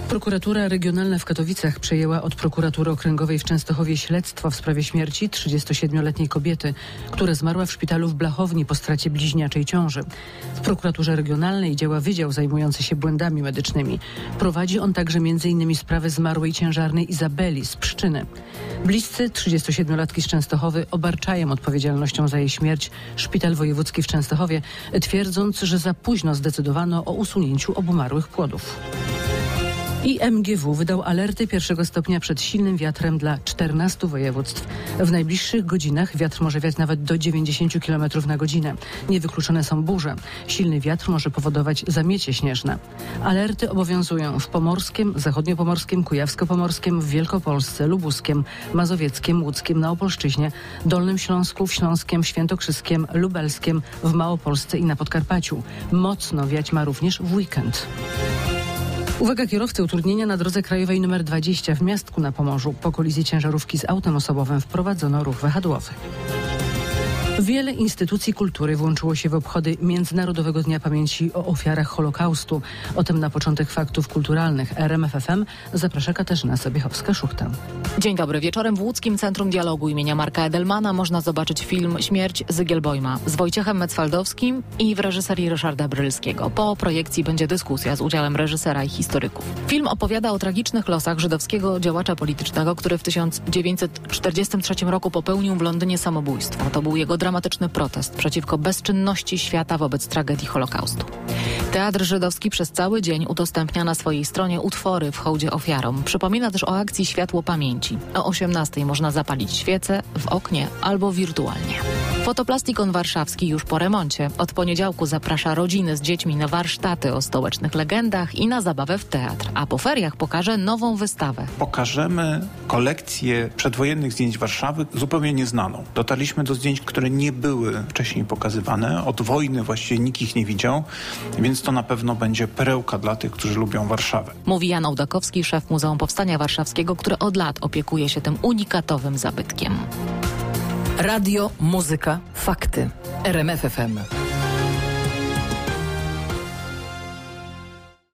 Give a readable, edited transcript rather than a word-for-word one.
Prokuratura Regionalna w Katowicach przejęła od Prokuratury Okręgowej w Częstochowie śledztwo w sprawie śmierci 37-letniej kobiety, która zmarła w szpitalu w Blachowni po stracie bliźniaczej ciąży. W Prokuraturze Regionalnej działa wydział zajmujący się błędami medycznymi. Prowadzi on także m.in. sprawę zmarłej ciężarnej Izabeli z Pszczyny. Bliscy 37-latki z Częstochowy obarczają odpowiedzialnością za jej śmierć Szpital Wojewódzki w Częstochowie, twierdząc, że za późno zdecydowano o usunięciu obumarłych płodów. I MGW wydał alerty pierwszego stopnia przed silnym wiatrem dla 14 województw. W najbliższych godzinach wiatr może wiać nawet do 90 km na godzinę. Niewykluczone są burze. Silny wiatr może powodować zamiecie śnieżne. Alerty obowiązują w Pomorskiem, Zachodniopomorskim, Kujawsko-Pomorskim, w Wielkopolsce, Lubuskiem, Mazowieckiem, Łódzkiem, na Opolszczyźnie, Dolnym Śląsku, w Śląskiem, Świętokrzyskiem, Lubelskiem, w Małopolsce i na Podkarpaciu. Mocno wiać ma również w weekend. Uwaga kierowcy, utrudnienia na drodze krajowej nr 20 w Miastku na Pomorzu. Po kolizji ciężarówki z autem osobowym wprowadzono ruch wahadłowy. Wiele instytucji kultury włączyło się w obchody Międzynarodowego Dnia Pamięci o ofiarach Holokaustu. O tym na początek faktów kulturalnych RMF FM zaprasza Katarzyna Sobiechowska-Szuchta. Dzień dobry. Wieczorem w Łódzkim Centrum Dialogu imienia Marka Edelmana można zobaczyć film Śmierć Zygielbojma z Wojciechem Metzfaldowskim i w reżyserii Ryszarda Brylskiego. Po projekcji będzie dyskusja z udziałem reżysera i historyków. Film opowiada o tragicznych losach żydowskiego działacza politycznego, który w 1943 roku popełnił w Londynie samobójstwo. To był jego dramatyczny protest przeciwko bezczynności świata wobec tragedii Holokaustu. Teatr Żydowski przez cały dzień udostępnia na swojej stronie utwory w hołdzie ofiarom. Przypomina też o akcji Światło Pamięci. O 18:00 można zapalić świecę w oknie albo wirtualnie. Fotoplastikon warszawski już po remoncie. Od poniedziałku zaprasza rodziny z dziećmi na warsztaty o stołecznych legendach i na zabawę w teatr. A po feriach pokaże nową wystawę. Pokażemy kolekcję przedwojennych zdjęć Warszawy, zupełnie nieznaną. Dotarliśmy do zdjęć, które nie były wcześniej pokazywane. Od wojny właściwie nikt ich nie widział, więc to na pewno będzie perełka dla tych, którzy lubią Warszawę. Mówi Jan Ołdakowski, szef Muzeum Powstania Warszawskiego, który od lat opiekuje się tym unikatowym zabytkiem. Radio, muzyka, fakty. RMF FM.